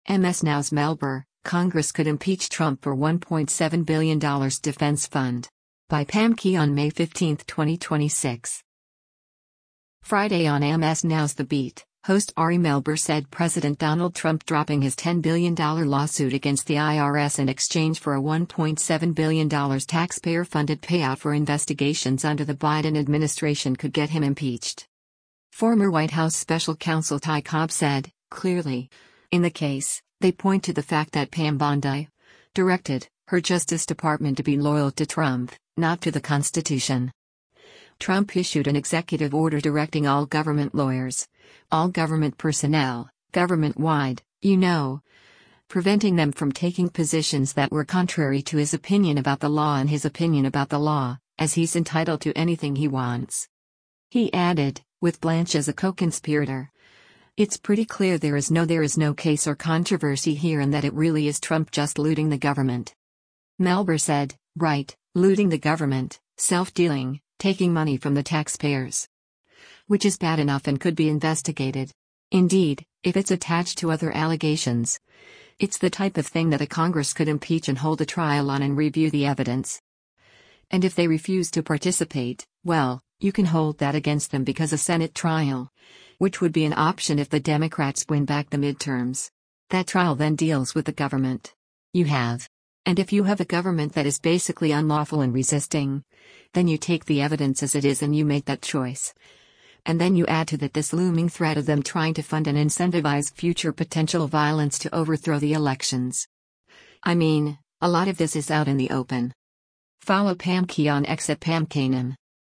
MS Now's Melber, Congress could impeach Trump for $1.7 billion defense fund. By Pam Key on May 15, 2026. Friday on MS Now's The Beat, host Ari Melber said President Donald Trump dropping his $10 billion lawsuit against the IRS in exchange for a $1.7 billion taxpayer-funded payout for investigations under the Biden administration could get him impeached. Former White House Special Counsel Ty Cobb said, clearly, in the case, they point to the fact that Pam Bondi directed her Justice Department to be loyal to Trump, not to the Constitution. Trump issued an executive order directing all government lawyers, all government personnel, government-wide, preventing them from taking positions that were contrary to his opinion about the law and his opinion about the law, as he's entitled to anything he wants. He added, with Blanche as a co-conspirator, "It's pretty clear there is no case or controversy here and that it really is Trump just looting the government." Melber said, right, looting the government, self-dealing, taking money from the taxpayers. Which is bad enough and could be investigated. Indeed, if it's attached to other allegations, it's the type of thing that a Congress could impeach and hold a trial on and review the evidence. And if they refuse to participate, well, you can hold that against them because a Senate trial, which would be an option if the Democrats win back the midterms. That trial then deals with the government. And if you have a government that is basically unlawful and resisting, then you take the evidence as it is and you make that choice. And then you add to that this looming threat of them trying to fund and incentivize future potential violence to overthrow the elections. I mean, a lot of this is out in the open. Follow Pam Key on X at Pam Kanan.